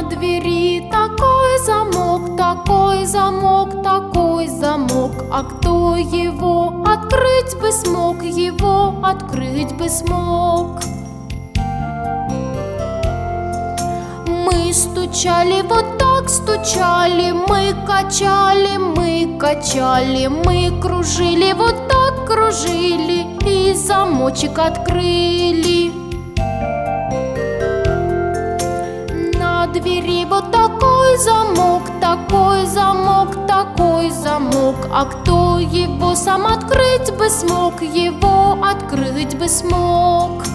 двери такой замок, такой замок, такой замок. А кто его открыть бы смог, его открыть бы смог? Мы стучали, вот так стучали, мы качали, мы качали, мы кружили, вот так кружили и замочек открыли. На двери вот такой замок, такой замок, такой замок. А кто его сам открыть бы смог, его открыть бы смог?